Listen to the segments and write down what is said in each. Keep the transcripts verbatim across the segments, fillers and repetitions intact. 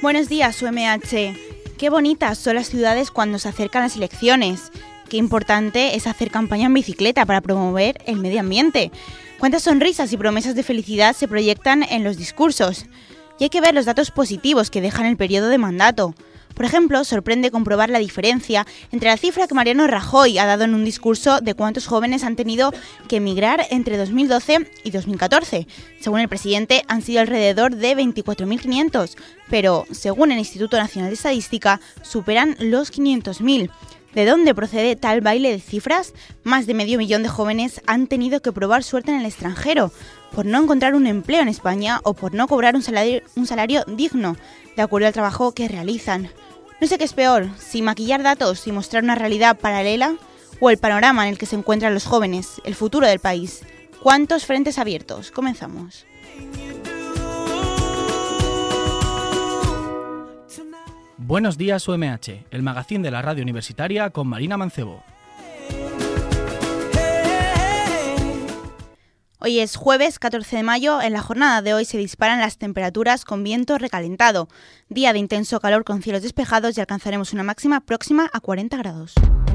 Buenos días, U M H. Qué bonitas son las ciudades cuando se acercan las elecciones. Qué importante es hacer campaña en bicicleta para promover el medio ambiente. Cuántas sonrisas y promesas de felicidad se proyectan en los discursos. Y hay que ver los datos positivos que dejan el periodo de mandato. Por ejemplo, sorprende comprobar la diferencia entre la cifra que Mariano Rajoy ha dado en un discurso de cuántos jóvenes han tenido que emigrar entre dos mil doce y dos mil catorce. Según el presidente, han sido alrededor de veinticuatro mil quinientos, pero, según el Instituto Nacional de Estadística, superan los quinientos mil. ¿De dónde procede tal baile de cifras? Más de medio millón de jóvenes han tenido que probar suerte en el extranjero por no encontrar un empleo en España o por no cobrar un salario, un salario digno, de acuerdo al trabajo que realizan. No sé qué es peor, si maquillar datos y mostrar una realidad paralela o el panorama en el que se encuentran los jóvenes, el futuro del país. ¿Cuántos frentes abiertos? Comenzamos. Buenos días U M H, el magazín de la radio universitaria con Marina Mancebo. Hoy es jueves catorce de mayo, en la jornada de hoy se disparan las temperaturas con viento recalentado. Día de intenso calor con cielos despejados y alcanzaremos una máxima próxima a cuarenta grados.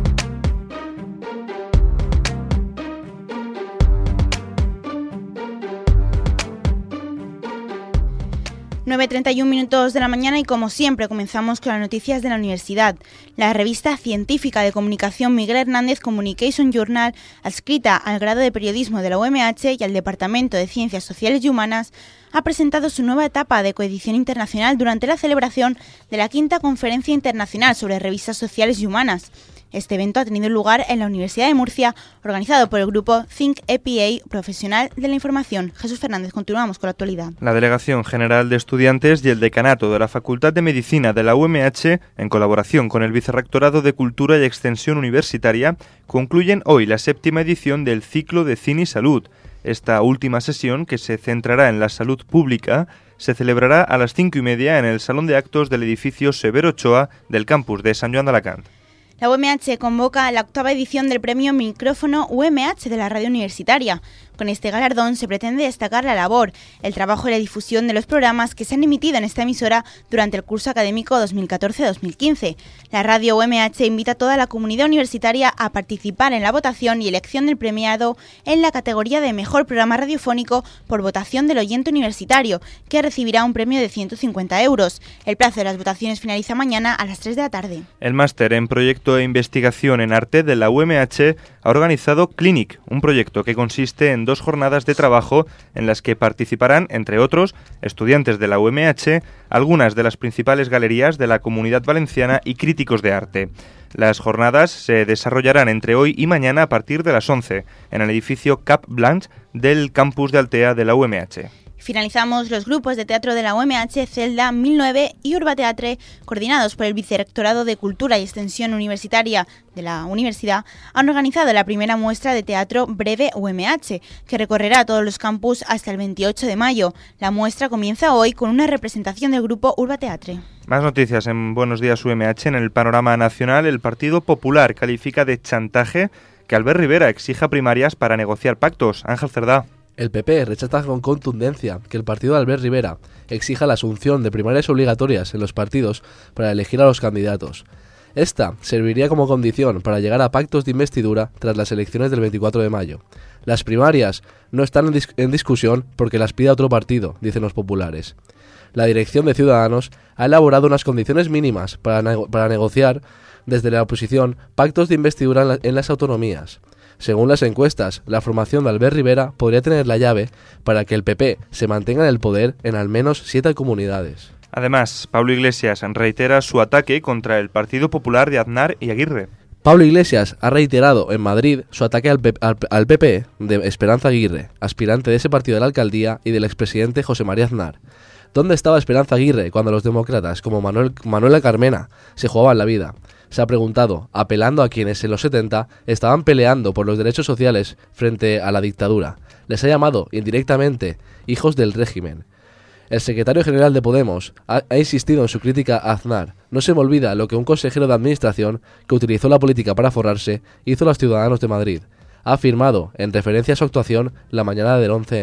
nueve y treinta y un minutos de la mañana y como siempre comenzamos con las noticias de la universidad. La revista científica de comunicación Miguel Hernández Communication Journal, adscrita al grado de periodismo de la U M H y al Departamento de Ciencias Sociales y Humanas, ha presentado su nueva etapa de coedición internacional durante la celebración de la quinta Conferencia Internacional sobre Revistas Sociales y Humanas. Este evento ha tenido lugar en la Universidad de Murcia, organizado por el grupo Think E P A Profesional de la Información. Jesús Fernández, continuamos con la actualidad. La Delegación General de Estudiantes y el Decanato de la Facultad de Medicina de la U M H, en colaboración con el Vicerrectorado de Cultura y Extensión Universitaria, concluyen hoy la séptima edición del ciclo de Cine y Salud. Esta última sesión, que se centrará en la salud pública, se celebrará a las cinco y media en el Salón de Actos del edificio Severo Ochoa del campus de San Joan de Alacant. La U M H convoca la octava edición del premio Micrófono U M H de la radio universitaria. Con este galardón se pretende destacar la labor, el trabajo y la difusión de los programas que se han emitido en esta emisora durante el curso académico dos mil catorce dos mil quince. La radio U M H invita a toda la comunidad universitaria a participar en la votación y elección del premiado en la categoría de Mejor Programa Radiofónico por votación del oyente universitario, que recibirá un premio de ciento cincuenta euros. El plazo de las votaciones finaliza mañana a las tres de la tarde. El máster en Proyecto e Investigación en Arte de la U M H ha organizado Clinic, un proyecto que consiste en dos jornadas de trabajo en las que participarán, entre otros, estudiantes de la U M H, algunas de las principales galerías de la Comunidad Valenciana y críticos de arte. Las jornadas se desarrollarán entre hoy y mañana a partir de las once, en el edificio Cap Blanche del campus de Altea de la U M H. Finalizamos los grupos de teatro de la U M H, Celda, mil nueve y Urbateatre, coordinados por el Vicerrectorado de Cultura y Extensión Universitaria de la Universidad, han organizado la primera muestra de teatro breve U M H, que recorrerá todos los campus hasta el veintiocho de mayo. La muestra comienza hoy con una representación del grupo Urbateatre. Más noticias en Buenos Días U M H. En el panorama nacional, el Partido Popular califica de chantaje que Albert Rivera exija primarias para negociar pactos. Ángel Cerdá. El P P rechaza con contundencia que el partido de Albert Rivera exija la asunción de primarias obligatorias en los partidos para elegir a los candidatos. Esta serviría como condición para llegar a pactos de investidura tras las elecciones del veinticuatro de mayo. Las primarias no están en, dis- en discusión porque las pida otro partido, dicen los populares. La dirección de Ciudadanos ha elaborado unas condiciones mínimas para, nego- para negociar desde la oposición pactos de investidura en, la- en las autonomías. Según las encuestas, la formación de Albert Rivera podría tener la llave para que el P P se mantenga en el poder en al menos siete comunidades. Además, Pablo Iglesias reitera su ataque contra el Partido Popular de Aznar y Aguirre. Pablo Iglesias ha reiterado en Madrid su ataque al, P- al, al P P de Esperanza Aguirre, aspirante de ese partido de la alcaldía, y del expresidente José María Aznar. ¿Dónde estaba Esperanza Aguirre cuando los demócratas, como Manuel, Manuela Carmena, se jugaban la vida? Se ha preguntado, apelando a quienes en los setenta estaban peleando por los derechos sociales frente a la dictadura. Les ha llamado, indirectamente, hijos del régimen. El secretario general de Podemos ha, ha insistido en su crítica a Aznar. No se me olvida lo que un consejero de administración que utilizó la política para forrarse hizo a los ciudadanos de Madrid. Ha afirmado, en referencia a su actuación, la mañana del once eme.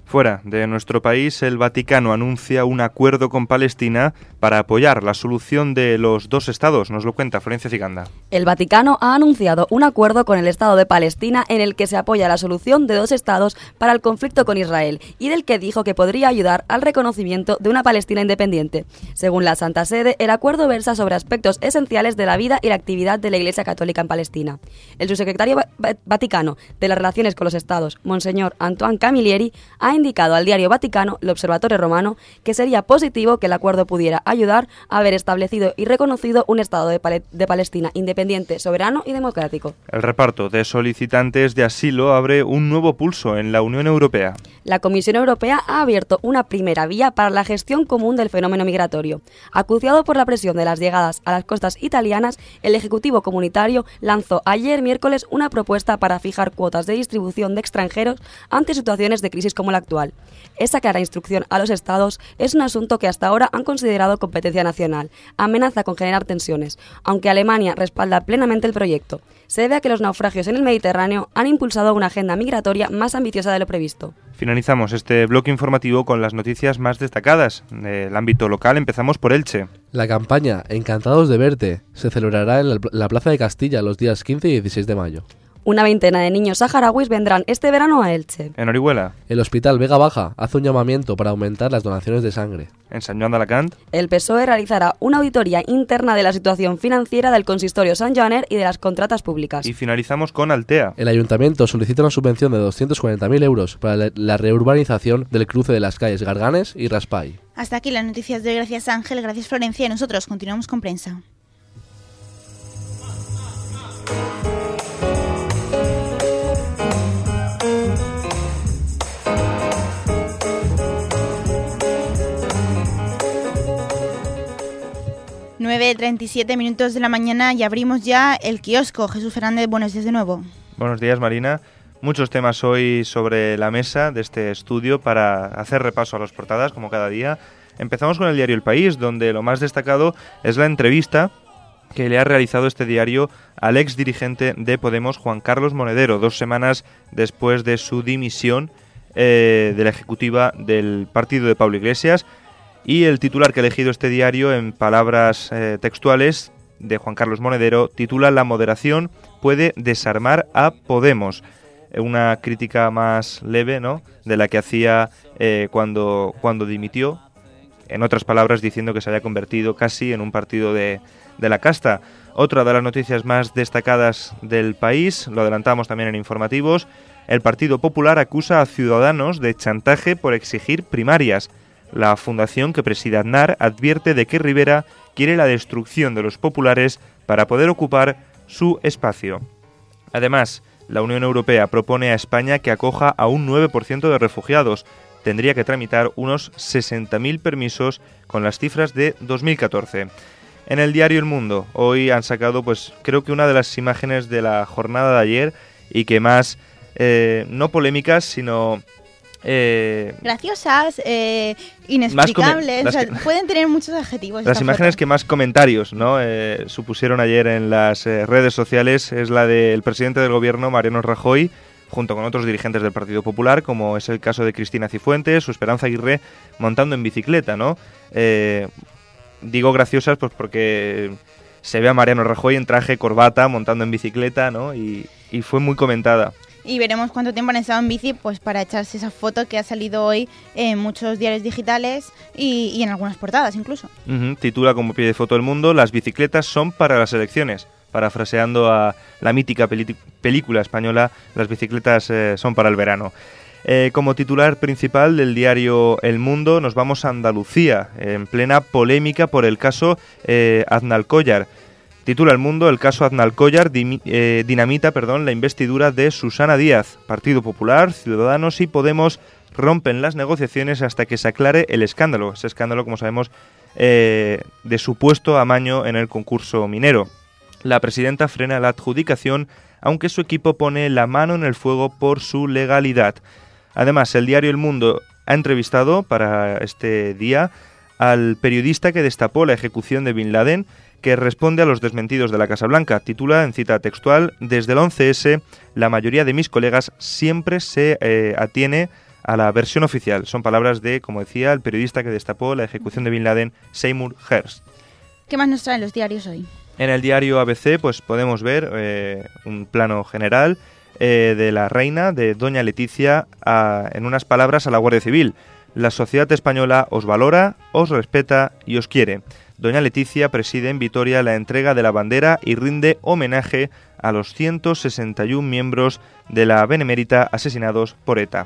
Fuera de nuestro país, el Vaticano anuncia un acuerdo con Palestina para apoyar la solución de los dos estados. Nos lo cuenta Florencia Ciganda. El Vaticano ha anunciado un acuerdo con el Estado de Palestina en el que se apoya la solución de dos estados para el conflicto con Israel y del que dijo que podría ayudar al reconocimiento de una Palestina independiente. Según la Santa Sede, el acuerdo versa sobre aspectos esenciales de la vida y la actividad de la Iglesia Católica en Palestina. El subsecretario Vaticano de las Relaciones con los Estados, Monseñor Antoine Camilleri, ha indicado al diario Vaticano, el Observatorio Romano, que sería positivo que el acuerdo pudiera ayudar a haber establecido y reconocido un Estado de, Pal- de Palestina independiente, soberano y democrático. El reparto de solicitantes de asilo abre un nuevo pulso en la Unión Europea. La Comisión Europea ha abierto una primera vía para la gestión común del fenómeno migratorio. Acuciado por la presión de las llegadas a las costas italianas, el Ejecutivo Comunitario lanzó ayer miércoles una propuesta para fijar cuotas de distribución de extranjeros ante situaciones de crisis como la actual. Esa clara instrucción a los Estados es un asunto que hasta ahora han considerado competencia nacional. Amenaza con generar tensiones, aunque Alemania respalda plenamente el proyecto. Se debe a que los naufragios en el Mediterráneo han impulsado una agenda migratoria más ambiciosa de lo previsto. Finalizamos este bloque informativo con las noticias más destacadas del ámbito local. Empezamos por Elche. La campaña Encantados de Verte se celebrará en la Plaza de Castilla los días quince y dieciséis de mayo. Una veintena de niños saharauis vendrán este verano a Elche. En Orihuela. El Hospital Vega Baja hace un llamamiento para aumentar las donaciones de sangre. En San Joan de Alacant. El P S O E realizará una auditoría interna de la situación financiera del consistorio San Joaner y de las contratas públicas. Y finalizamos con Altea. El Ayuntamiento solicita una subvención de doscientos cuarenta mil euros para la, la reurbanización del cruce de las calles Garganes y Raspall. Hasta aquí las noticias de hoy. Gracias Ángel, gracias Florencia y nosotros continuamos con prensa. nueve treinta y siete minutos de la mañana y abrimos ya el kiosco. Jesús Fernández, buenos días de nuevo. Buenos días, Marina. Muchos temas hoy sobre la mesa de este estudio para hacer repaso a las portadas, como cada día. Empezamos con el diario El País, donde lo más destacado es la entrevista que le ha realizado este diario al ex dirigente de Podemos, Juan Carlos Monedero, dos semanas después de su dimisión eh, de la ejecutiva del partido de Pablo Iglesias. Y el titular que ha elegido este diario, en palabras eh, textuales de Juan Carlos Monedero, titula "La moderación puede desarmar a Podemos". Una crítica más leve, ¿no?, de la que hacía eh, cuando, cuando dimitió. En otras palabras, diciendo que se había convertido casi en un partido de, de la casta. Otra de las noticias más destacadas del país, lo adelantamos también en informativos, el Partido Popular acusa a Ciudadanos de chantaje por exigir primarias. La fundación que preside Aznar advierte de que Rivera quiere la destrucción de los populares para poder ocupar su espacio. Además, la Unión Europea propone a España que acoja a un nueve por ciento de refugiados. Tendría que tramitar unos sesenta mil permisos con las cifras de dos mil catorce. En el diario El Mundo, hoy han sacado, pues creo que una de las imágenes de la jornada de ayer y que más, eh, no polémicas, sino... Eh, graciosas, eh, inexplicables, las o sea, que, pueden tener muchos adjetivos. Las imágenes foto. que más comentarios, ¿no?, eh, supusieron ayer en las eh, redes sociales es la del presidente del gobierno, Mariano Rajoy, junto con otros dirigentes del Partido Popular, como es el caso de Cristina Cifuentes o Esperanza Aguirre, montando en bicicleta, ¿no? Eh, digo graciosas pues porque se ve a Mariano Rajoy en traje, corbata, montando en bicicleta, ¿no? Y, y fue muy comentada. Y veremos cuánto tiempo han estado en bici, pues para echarse esa foto que ha salido hoy en muchos diarios digitales y, y en algunas portadas incluso. Uh-huh. Titula como pie de foto El Mundo: "Las bicicletas son para las elecciones". Parafraseando a la mítica peli- película española, Las bicicletas eh, son para el verano. Eh, como titular principal del diario El Mundo, nos vamos a Andalucía, en plena polémica por el caso eh, Aznalcóllar. Titula El Mundo: "El caso Aznalcóllar dim- eh, dinamita perdón, la investidura de Susana Díaz. Partido Popular, Ciudadanos y Podemos rompen las negociaciones hasta que se aclare el escándalo". Ese escándalo, como sabemos, eh, de supuesto amaño en el concurso minero. La presidenta frena la adjudicación, aunque su equipo pone la mano en el fuego por su legalidad. Además, el diario El Mundo ha entrevistado para este día al periodista que destapó la ejecución de Bin Laden, que responde a los desmentidos de la Casa Blanca. Titula en cita textual: "Desde el once ese, la mayoría de mis colegas siempre se eh, atiene a la versión oficial. Son palabras de, como decía, el periodista que destapó la ejecución de Bin Laden, Seymour Hersh. ¿Qué más nos traen los diarios hoy? En el diario A B C pues podemos ver eh, un plano general eh, de la reina, de doña Leticia, a, en unas palabras a la Guardia Civil. La sociedad española os valora, os respeta y os quiere. Doña Leticia preside en Vitoria la entrega de la bandera y rinde homenaje a los ciento sesenta y uno miembros de la Benemérita asesinados por ETA.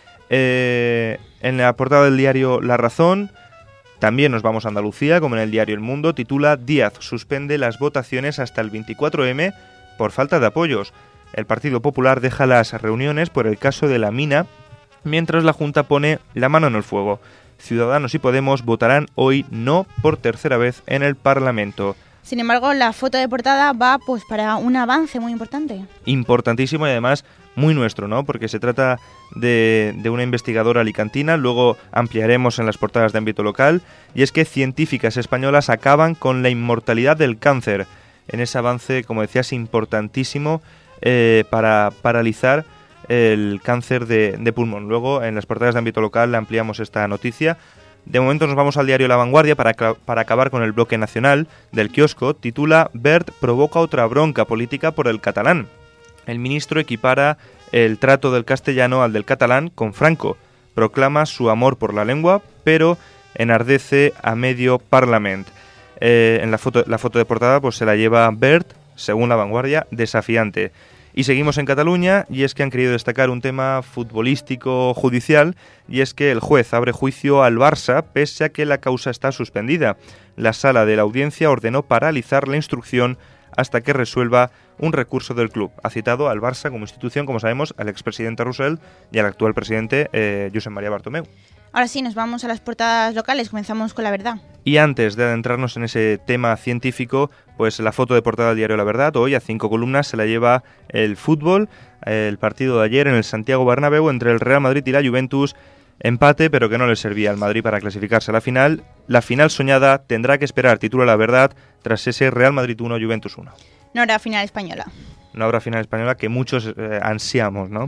Eh, en la portada del diario La Razón, también nos vamos a Andalucía, como en el diario El Mundo, titula Díaz suspende las votaciones hasta el veinticuatro eme por falta de apoyos. El Partido Popular deja las reuniones por el caso de la mina, mientras la Junta pone la mano en el fuego. Ciudadanos y Podemos votarán hoy no por tercera vez en el Parlamento. Sin embargo, la foto de portada va pues para un avance muy importante. Importantísimo y además muy nuestro, ¿no? Porque se trata de, de una investigadora alicantina, luego ampliaremos en las portadas de ámbito local, y es que científicas españolas acaban con la inmortalidad del cáncer. En ese avance, como decías, importantísimo eh, para paralizar el cáncer de, de pulmón. Luego, en las portadas de ámbito local, ampliamos esta noticia. De momento nos vamos al diario La Vanguardia para, para acabar con el bloque nacional del kiosco. Titula Wert provoca otra bronca política por el catalán. El ministro equipara el trato del castellano al del catalán con Franco. Proclama su amor por la lengua, pero enardece a medio Parlament. Eh, en la foto, la foto de portada pues se la lleva Wert, según La Vanguardia, desafiante. Y seguimos en Cataluña, y es que han querido destacar un tema futbolístico judicial, y es que el juez abre juicio al Barça pese a que la causa está suspendida. La sala de la audiencia ordenó paralizar la instrucción hasta que resuelva un recurso del club. Ha citado al Barça como institución, como sabemos, al expresidente Roussel y al actual presidente eh, Josep María Bartomeu. Ahora sí, nos vamos a las portadas locales, comenzamos con La Verdad. Y antes de adentrarnos en ese tema científico, pues la foto de portada del diario La Verdad, hoy a cinco columnas se la lleva el fútbol, el partido de ayer en el Santiago Bernabéu entre el Real Madrid y la Juventus, empate pero que no le servía al Madrid para clasificarse a la final. La final soñada tendrá que esperar, titula La Verdad, tras ese Real Madrid uno, Juventus uno. No habrá final española. No habrá final española que muchos eh, ansiamos, ¿no?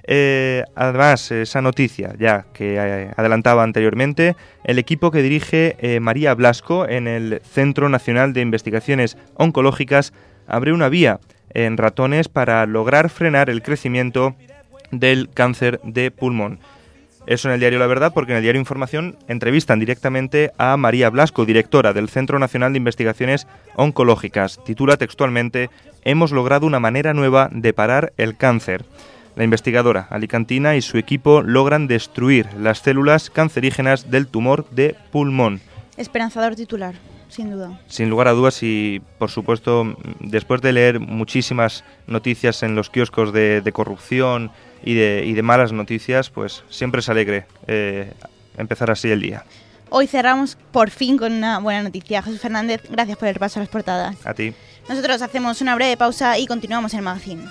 Eh, además, esa noticia ya que eh, adelantaba anteriormente, el equipo que dirige eh, María Blasco en el Centro Nacional de Investigaciones Oncológicas abre una vía en ratones para lograr frenar el crecimiento del cáncer de pulmón. Eso en el diario La Verdad, porque en el diario Información entrevistan directamente a María Blasco, directora del Centro Nacional de Investigaciones Oncológicas. Titula textualmente: hemos logrado una manera nueva de parar el cáncer. La investigadora alicantina y su equipo logran destruir las células cancerígenas del tumor de pulmón. Esperanzador titular, sin duda. Sin lugar a dudas, y por supuesto, después de leer muchísimas noticias en los kioscos de, de corrupción y de, y de malas noticias, pues siempre es alegre eh, empezar así el día. Hoy cerramos por fin con una buena noticia. Jesús Fernández, gracias por el repaso a las portadas. A ti. Nosotros hacemos una breve pausa y continuamos en el magazine.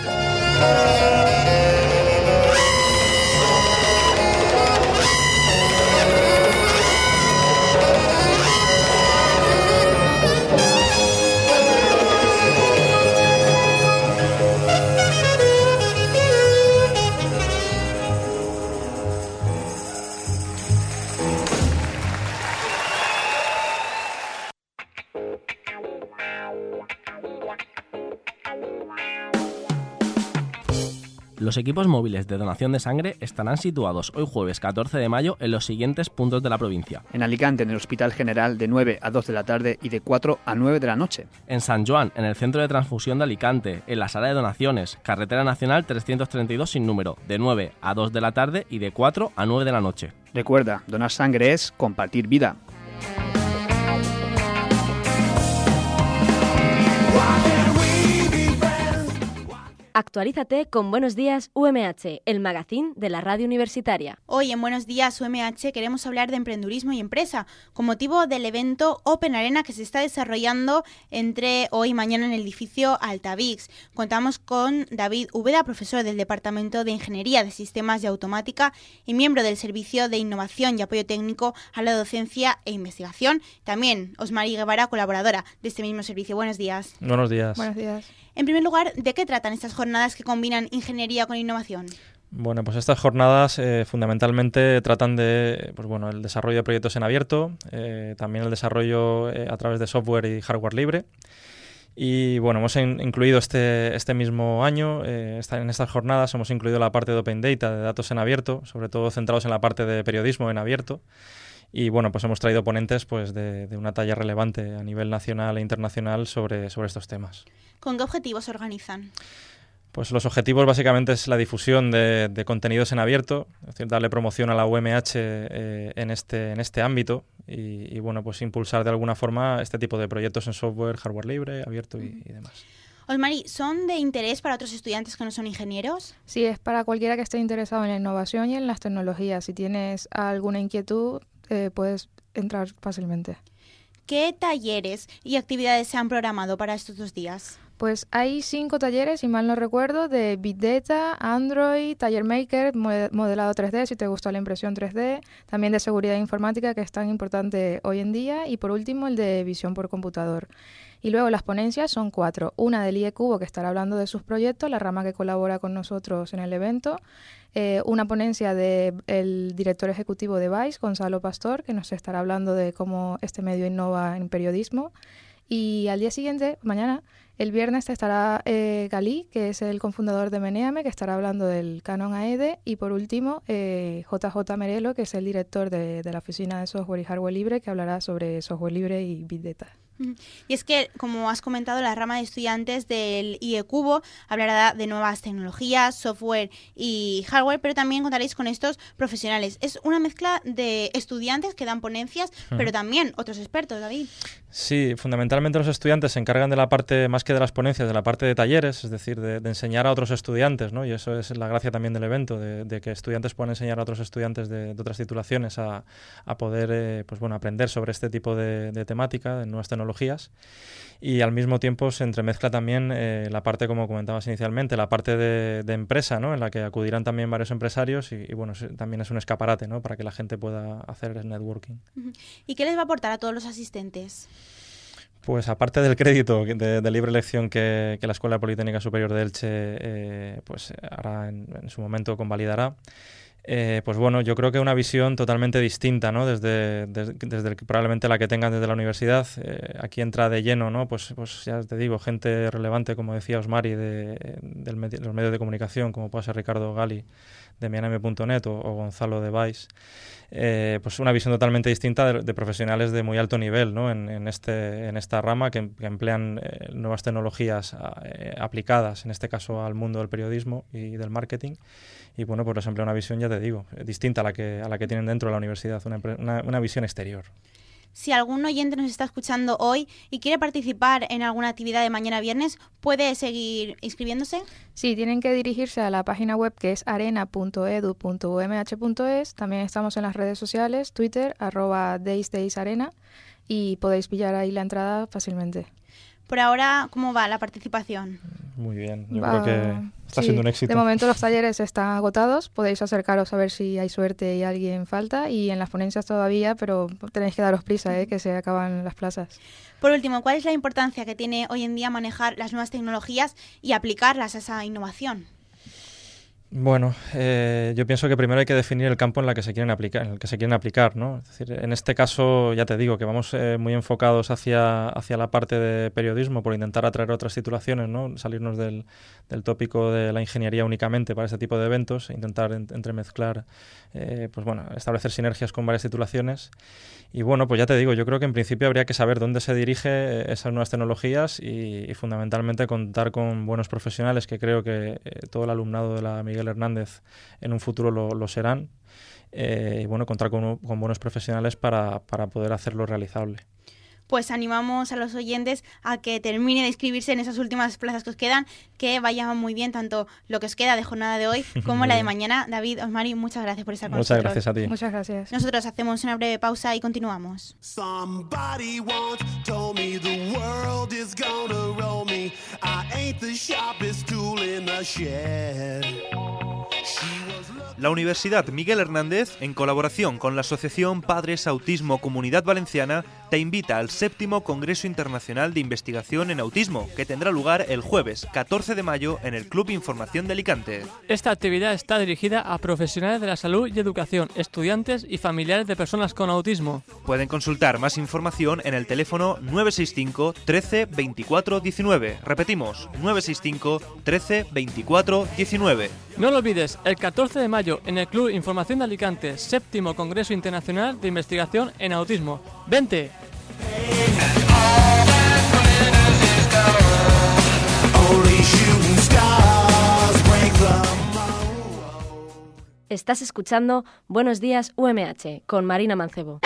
Los equipos móviles de donación de sangre estarán situados hoy jueves catorce de mayo en los siguientes puntos de la provincia. En Alicante, en el Hospital General, de nueve a dos de la tarde y de cuatro a nueve de la noche. En San Joan, en el Centro de Transfusión de Alicante, en la Sala de Donaciones, Carretera Nacional trescientos treinta y dos sin número, de nueve a dos de la tarde y de cuatro a nueve de la noche. Recuerda, donar sangre es compartir vida. Actualízate con Buenos Días U M H, el magazín de la radio universitaria. Hoy en Buenos Días U M H queremos hablar de emprendurismo y empresa, con motivo del evento Open Arena que se está desarrollando entre hoy y mañana en el edificio Altavix. Contamos con David Úbeda, profesor del Departamento de Ingeniería de Sistemas y Automática y miembro del Servicio de Innovación y Apoyo Técnico a la Docencia e Investigación. También Osmari Guevara, colaboradora de este mismo servicio. Buenos días. Buenos días. Buenos días. En primer lugar, ¿de qué tratan estas jornadas que combinan ingeniería con innovación? Bueno, pues estas jornadas eh, fundamentalmente tratan de, pues bueno, el desarrollo de proyectos en abierto, eh, también el desarrollo eh, a través de software y hardware libre. Y bueno, hemos in- incluido este, este mismo año, eh, esta, en estas jornadas hemos incluido la parte de Open Data, de datos en abierto, sobre todo centrados en la parte de periodismo en abierto. Y bueno, pues hemos traído ponentes pues de, de una talla relevante a nivel nacional e internacional sobre, sobre estos temas. ¿Con qué objetivos se organizan? Pues los objetivos básicamente es la difusión de, de contenidos en abierto, es decir, darle promoción a la U M H eh, en, este, en este ámbito y, y bueno, pues impulsar de alguna forma este tipo de proyectos en software, hardware libre, abierto y, y demás. Osmari, ¿son de interés para otros estudiantes que no son ingenieros? Sí, es para cualquiera que esté interesado en la innovación y en las tecnologías. Si tienes alguna inquietud, eh, puedes entrar fácilmente. ¿Qué talleres y actividades se han programado para estos dos días? Pues hay cinco talleres, si mal no recuerdo, de Big Data, Android, Taller Maker, modelado tres D, si te gusta la impresión tres D, también de seguridad informática, que es tan importante hoy en día, y por último el de visión por computador. Y luego las ponencias son cuatro. Una del I E Cubo, que estará hablando de sus proyectos, la rama que colabora con nosotros en el evento. Eh, una ponencia del director ejecutivo de Vice, Gonzalo Pastor, que nos estará hablando de cómo este medio innova en periodismo. Y al día siguiente, mañana, el viernes, estará eh, Galí, que es el cofundador de Meneame, que estará hablando del Canon A E D. Y por último, eh, J J Merelo, que es el director de, de la Oficina de Software y Hardware Libre, que hablará sobre software libre y Big Data. Y es que, como has comentado, la rama de estudiantes del I E Cubo hablará de nuevas tecnologías, software y hardware, pero también contaréis con estos profesionales. Es una mezcla de estudiantes que dan ponencias, uh-huh. pero también otros expertos, David. Sí, fundamentalmente los estudiantes se encargan de la parte, más que de las ponencias, de la parte de talleres, es decir, de, de enseñar a otros estudiantes, ¿no? Y eso es la gracia también del evento, de, de que estudiantes puedan enseñar a otros estudiantes de, de otras titulaciones a, a poder eh, pues bueno, aprender sobre este tipo de, de temática, de nuevas tecnologías. Y al mismo tiempo se entremezcla también eh, la parte, como comentabas inicialmente, la parte de, de empresa, ¿no? En la que acudirán también varios empresarios y, y bueno, también es un escaparate, ¿no? Para que la gente pueda hacer el networking. ¿Y qué les va a aportar a todos los asistentes? Pues aparte del crédito de, de libre elección que, que la Escuela Politécnica Superior de Elche eh, pues hará en, en su momento convalidará, Eh, pues bueno, yo creo que una visión totalmente distinta, ¿no? Desde, desde, desde el, probablemente la que tengan desde la universidad. Eh, aquí entra de lleno, ¿no? Pues, pues ya te digo, gente relevante, como decía Osmari, de, del med- los medios de comunicación, como puede ser Ricardo Gali de Meneame punto net o, o Gonzalo de Vice. Eh, pues una visión totalmente distinta de, de profesionales de muy alto nivel, ¿no? en, en, este, en esta rama que, que emplean eh, nuevas tecnologías eh, aplicadas, en este caso al mundo del periodismo y del marketing. Y bueno, pues les emplea una visión, ya te digo, distinta a la que, a la que tienen dentro de la universidad, una, una, una visión exterior. Si algún oyente nos está escuchando hoy y quiere participar en alguna actividad de mañana viernes, ¿puede seguir inscribiéndose? Sí, tienen que dirigirse a la página web que es arena punto edu punto u m h punto es. También estamos en las redes sociales, Twitter, arroba daysdaysarena, y podéis pillar ahí la entrada fácilmente. Por ahora, ¿cómo va la participación? Muy bien, yo va, creo que está sí, siendo un éxito. De momento los talleres están agotados, podéis acercaros a ver si hay suerte y alguien falta, y en las ponencias todavía, pero tenéis que daros prisa, ¿eh? Que se acaban las plazas. Por último, ¿cuál es la importancia que tiene hoy en día manejar las nuevas tecnologías y aplicarlas a esa innovación? Bueno, eh, yo pienso que primero hay que definir el campo en el que se quieren aplicar, en el que se quieren aplicar, ¿no? Es decir, en este caso, ya te digo, que vamos eh, muy enfocados hacia, hacia la parte de periodismo por intentar atraer otras titulaciones, ¿no? Salirnos del, del tópico de la ingeniería únicamente para este tipo de eventos, e intentar en, entremezclar, eh, pues bueno, establecer sinergias con varias titulaciones. Y bueno, pues ya te digo, yo creo que en principio habría que saber dónde se dirige esas nuevas tecnologías y, y fundamentalmente contar con buenos profesionales, que creo que eh, todo el alumnado de la Miguel Hernández en un futuro lo, lo serán, eh, y bueno, contar con, con buenos profesionales para, para poder hacerlo realizable. Pues animamos a los oyentes a que terminen de inscribirse en esas últimas plazas que os quedan, que vaya muy bien tanto lo que os queda de jornada de hoy como la de mañana. David, Osmari, muchas gracias por estar con muchas nosotros. Muchas gracias a ti. Muchas gracias. Nosotros hacemos una breve pausa y continuamos. Somebody once told me the world is gonna roll me. I ain't the sharpest tool in the shed. La Universidad Miguel Hernández, en colaboración con la Asociación Padres Autismo Comunidad Valenciana, te invita al séptimo Congreso Internacional de Investigación en Autismo, que tendrá lugar el jueves catorce de mayo en el Club Información de Alicante. Esta actividad está dirigida a profesionales de la salud y educación, estudiantes y familiares de personas con autismo. Pueden consultar más información en el teléfono nueve seis cinco trece veinticuatro diecinueve. Repetimos, nueve seis cinco trece veinticuatro diecinueve. No lo olvides, el catorce de mayo en el Club Información de Alicante, séptimo Congreso Internacional de Investigación en Autismo. ¡Vente! Estás escuchando Buenos Días U M H con Marina Mancebo.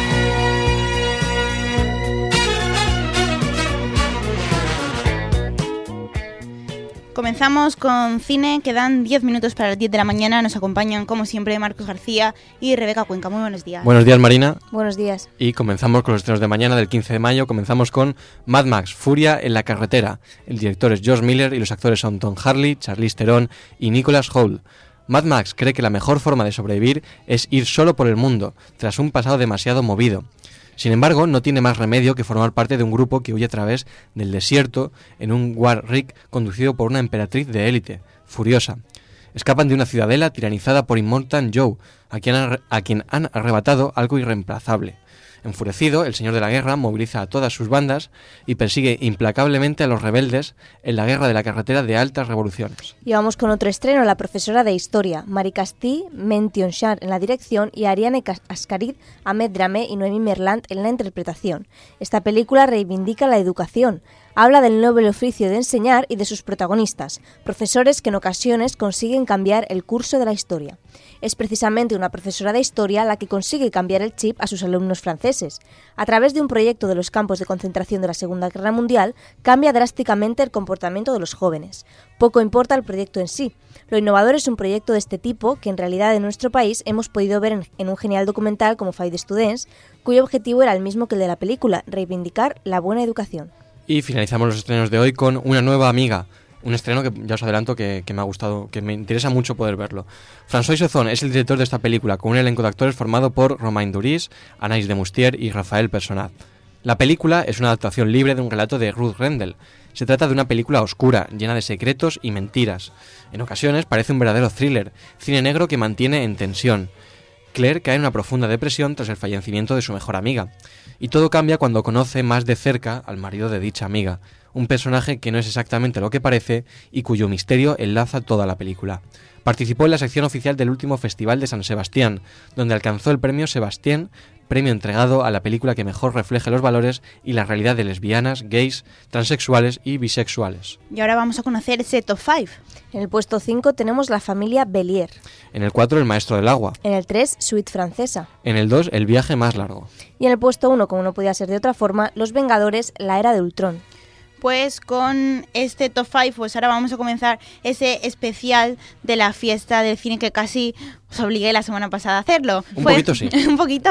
Comenzamos con cine, quedan diez minutos para las diez de la mañana. Nos acompañan, como siempre, Marcos García y Rebeca Cuenca. Muy buenos días. Buenos días, Marina. Buenos días. Y comenzamos con los estrenos de mañana, del quince de mayo. Comenzamos con Mad Max, Furia en la carretera. El director es George Miller y los actores son Tom Hardy, Charlize Theron y Nicholas Hoult. Mad Max cree que la mejor forma de sobrevivir es ir solo por el mundo, tras un pasado demasiado movido. Sin embargo, no tiene más remedio que formar parte de un grupo que huye a través del desierto en un War Rig conducido por una emperatriz de élite, furiosa. Escapan de una ciudadela tiranizada por Immortan Joe, a quien, han, a quien han arrebatado algo irreemplazable. Enfurecido, el señor de la guerra moviliza a todas sus bandas y persigue implacablemente a los rebeldes en la guerra de la carretera de altas revoluciones. Y vamos con otro estreno, la profesora de historia, Mari Castí, Mentionchar en la dirección y Ariane Ascarid, Ahmed Dramé y Noemí Merlant en la interpretación. Esta película reivindica la educación. Habla del noble oficio de enseñar y de sus protagonistas, profesores que en ocasiones consiguen cambiar el curso de la historia. Es precisamente una profesora de historia la que consigue cambiar el chip a sus alumnos franceses. A través de un proyecto de los campos de concentración de la Segunda Guerra Mundial, cambia drásticamente el comportamiento de los jóvenes. Poco importa el proyecto en sí. Lo innovador es un proyecto de este tipo que en realidad en nuestro país hemos podido ver en, en un genial documental como Five Students, cuyo objetivo era el mismo que el de la película, reivindicar la buena educación. Y finalizamos los estrenos de hoy con Una nueva amiga, un estreno que ya os adelanto que, que me ha gustado, que me interesa mucho poder verlo. François Ozon es el director de esta película, con un elenco de actores formado por Romain Duris, Anaïs de Moustier y Raphaël Personnat. La película es una adaptación libre de un relato de Ruth Rendell. Se trata de una película oscura, llena de secretos y mentiras. En ocasiones parece un verdadero thriller, cine negro que mantiene en tensión. Claire cae en una profunda depresión tras el fallecimiento de su mejor amiga. Y todo cambia cuando conoce más de cerca al marido de dicha amiga, un personaje que no es exactamente lo que parece y cuyo misterio enlaza toda la película. Participó en la sección oficial del último Festival de San Sebastián, donde alcanzó el premio Sebastián, premio entregado a la película que mejor refleje los valores y la realidad de lesbianas, gays, transexuales y bisexuales. Y ahora vamos a conocer ese top cinco. En el puesto cinco tenemos La familia Bellier. En el cuatro, El maestro del agua. En el tres, Suite francesa. En el dos, El viaje más largo. Y en el puesto uno, como no podía ser de otra forma, Los Vengadores, la era de Ultron. Pues con este top cinco, pues ahora vamos a comenzar ese especial de la fiesta del cine que casi os obligué la semana pasada a hacerlo. Un Fue... poquito, sí. Un poquito.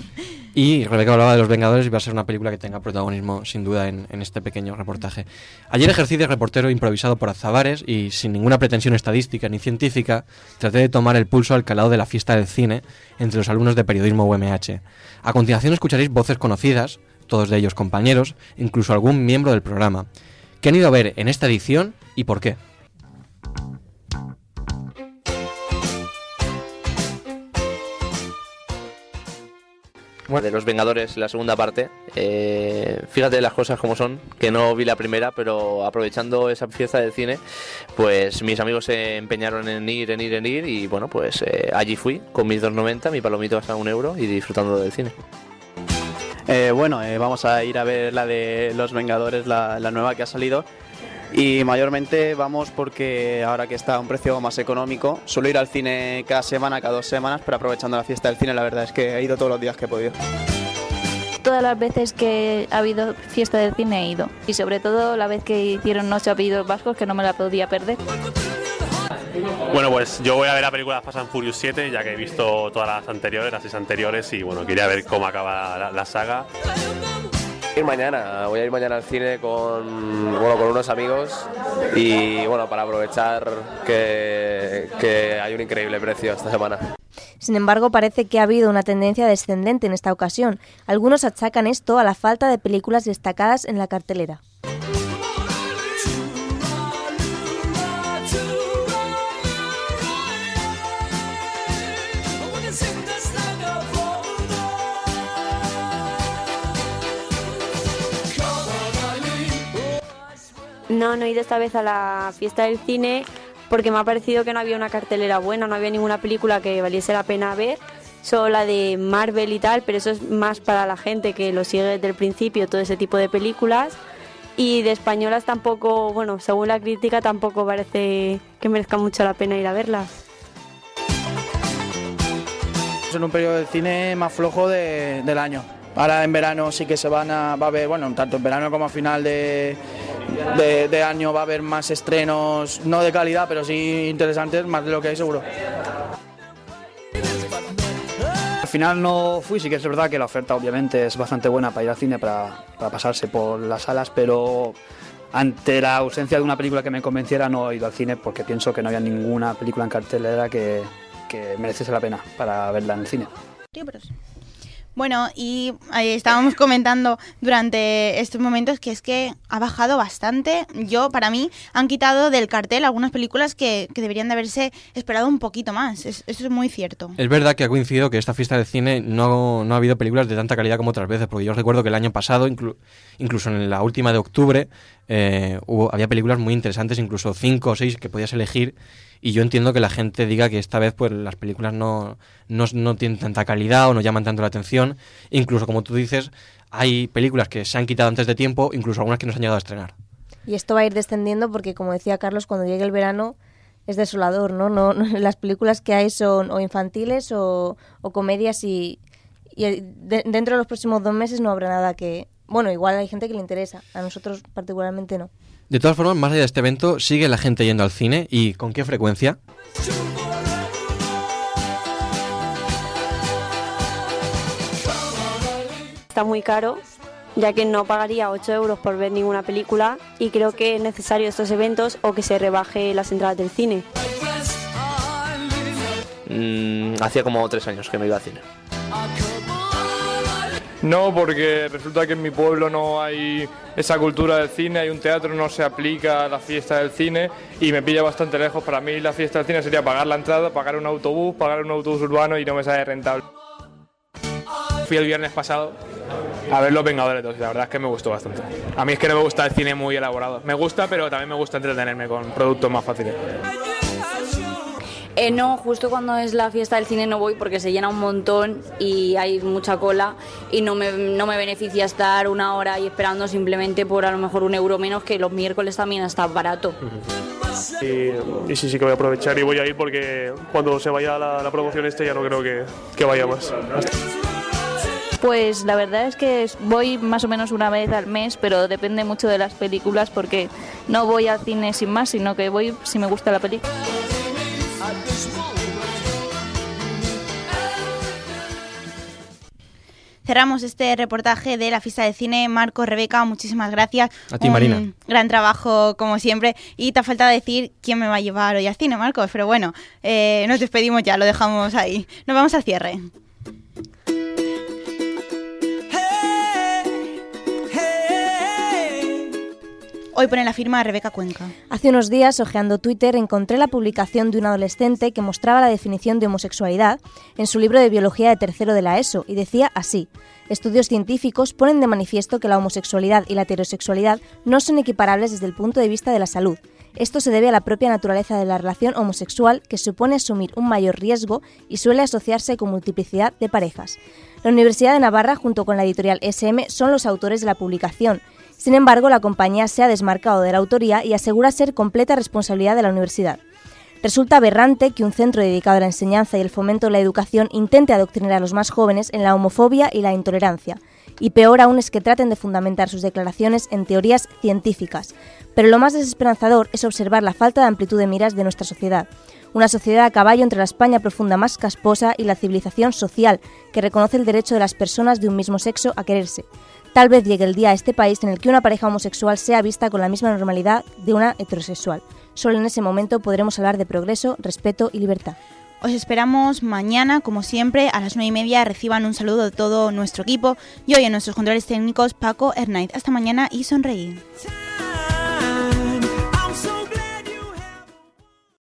Y Rebeca hablaba de Los Vengadores y va a ser una película que tenga protagonismo, sin duda, en, en este pequeño reportaje. Ayer ejercí de reportero improvisado por Azabares y, sin ninguna pretensión estadística ni científica, traté de tomar el pulso al calado de la fiesta del cine entre los alumnos de periodismo U M H. A continuación escucharéis voces conocidas, todos de ellos compañeros, incluso algún miembro del programa. ¿Qué han ido a ver en esta edición y por qué? Bueno, de Los Vengadores, la segunda parte. Eh, fíjate las cosas como son, que no vi la primera, pero aprovechando esa fiesta del cine, pues mis amigos se empeñaron en ir, en ir, en ir, y bueno, pues eh, allí fui, con mis dos noventa, mi palomito hasta un euro y disfrutando del cine. Eh, bueno, eh, vamos a ir a ver la de Los Vengadores, la, la nueva que ha salido. Y mayormente vamos porque ahora que está a un precio más económico, suelo ir al cine cada semana, cada dos semanas, pero aprovechando la fiesta del cine, la verdad es que he ido todos los días que he podido. Todas las veces que ha habido fiesta del cine he ido. Y sobre todo la vez que hicieron Noche Apellidos Vascos, que no me la podía perder. Bueno, pues yo voy a ver la película Fast and Furious siete, ya que he visto todas las anteriores, las seis anteriores, y bueno, quería ver cómo acaba la, la saga. Ir mañana, voy a ir mañana al cine con, bueno, con unos amigos y bueno, para aprovechar que, que hay un increíble precio esta semana. Sin embargo, parece que ha habido una tendencia descendente en esta ocasión. Algunos achacan esto a la falta de películas destacadas en la cartelera. No, no he ido esta vez a la fiesta del cine porque me ha parecido que no había una cartelera buena, no había ninguna película que valiese la pena ver, solo la de Marvel y tal, pero eso es más para la gente que lo sigue desde el principio, todo ese tipo de películas. Y de españolas tampoco, bueno, según la crítica tampoco parece que merezca mucho la pena ir a verlas. Es en un periodo de cine más flojo de, del año. Ahora en verano sí que se van a, va a ver, bueno, tanto en verano como a final de, de, de año va a haber más estrenos, no de calidad, pero sí interesantes, más de lo que hay seguro. Al final no fui, sí que es verdad que la oferta obviamente es bastante buena para ir al cine, para, para pasarse por las salas, pero ante la ausencia de una película que me convenciera no he ido al cine porque pienso que no había ninguna película en cartelera que, que mereciese la pena para verla en el cine. Bueno, y eh, estábamos comentando durante estos momentos que es que ha bajado bastante. Yo, para mí, han quitado del cartel algunas películas que, que deberían de haberse esperado un poquito más. Es, eso es muy cierto. Es verdad que ha coincidido que esta fiesta de cine no, no ha habido películas de tanta calidad como otras veces, porque yo recuerdo que el año pasado, inclu- incluso en la última de octubre, eh, hubo, había películas muy interesantes, incluso cinco o seis que podías elegir. Y yo entiendo que la gente diga que esta vez pues las películas no, no, no tienen tanta calidad o no llaman tanto la atención. Incluso, como tú dices, hay películas que se han quitado antes de tiempo, incluso algunas que no se han llegado a estrenar. Y esto va a ir descendiendo porque, como decía Carlos, cuando llegue el verano es desolador, ¿no? no, no las películas que hay son o infantiles o, o comedias y, y de, dentro de los próximos dos meses no habrá nada que... Bueno, igual hay gente que le interesa, a nosotros particularmente no. De todas formas, más allá de este evento, ¿sigue la gente yendo al cine? ¿Y con qué frecuencia? Está muy caro, ya que no pagaría ocho euros por ver ninguna película y creo que es necesario estos eventos o que se rebaje las entradas del cine. Mm, hacía como tres años que no iba al cine. No, porque resulta que en mi pueblo no hay esa cultura del cine, hay un teatro, no se aplica a la fiesta del cine y me pilla bastante lejos. Para mí la fiesta del cine sería pagar la entrada, pagar un autobús, pagar un autobús urbano y no me sale rentable. Fui el viernes pasado a ver Los Vengadores dos y la verdad es que me gustó bastante. A mí es que no me gusta el cine muy elaborado. Me gusta, pero también me gusta entretenerme con productos más fáciles. Eh, no, justo cuando es la fiesta del cine no voy porque se llena un montón y hay mucha cola y no me, no me beneficia estar una hora ahí esperando simplemente por a lo mejor un euro menos, que los miércoles también está barato. Y, y sí, sí que voy a aprovechar y voy a ir porque cuando se vaya la, la promoción este ya no creo que, que vaya más. Pues la verdad es que voy más o menos una vez al mes, pero depende mucho de las películas porque no voy al cine sin más, sino que voy si me gusta la película. Cerramos este reportaje de la fiesta de cine. Marco, Rebeca, muchísimas gracias. A ti, Un Marina. gran trabajo, como siempre. Y te ha faltado decir quién me va a llevar hoy al cine, Marcos. Pero bueno, eh, nos despedimos ya, lo dejamos ahí. Nos vamos al cierre. Hoy pone la firma Rebeca Cuenca. Hace unos días, hojeando Twitter, encontré la publicación de un adolescente que mostraba la definición de homosexualidad en su libro de biología de tercero de la ESO y decía así: estudios científicos ponen de manifiesto que la homosexualidad y la heterosexualidad no son equiparables desde el punto de vista de la salud. Esto se debe a la propia naturaleza de la relación homosexual, que supone asumir un mayor riesgo y suele asociarse con multiplicidad de parejas. La Universidad de Navarra, junto con la editorial S M, son los autores de la publicación. Sin embargo, la compañía se ha desmarcado de la autoría y asegura ser completa responsabilidad de la universidad. Resulta aberrante que un centro dedicado a la enseñanza y el fomento de la educación intente adoctrinar a los más jóvenes en la homofobia y la intolerancia. Y peor aún es que traten de fundamentar sus declaraciones en teorías científicas. Pero lo más desesperanzador es observar la falta de amplitud de miras de nuestra sociedad. Una sociedad a caballo entre la España profunda más casposa y la civilización social, que reconoce el derecho de las personas de un mismo sexo a quererse. Tal vez llegue el día a este país en el que una pareja homosexual sea vista con la misma normalidad de una heterosexual. Solo en ese momento podremos hablar de progreso, respeto y libertad. Os esperamos mañana, como siempre, a las nueve y media. Reciban un saludo de todo nuestro equipo y hoy en nuestros controles técnicos, Paco Hernández. Hasta mañana y sonreír.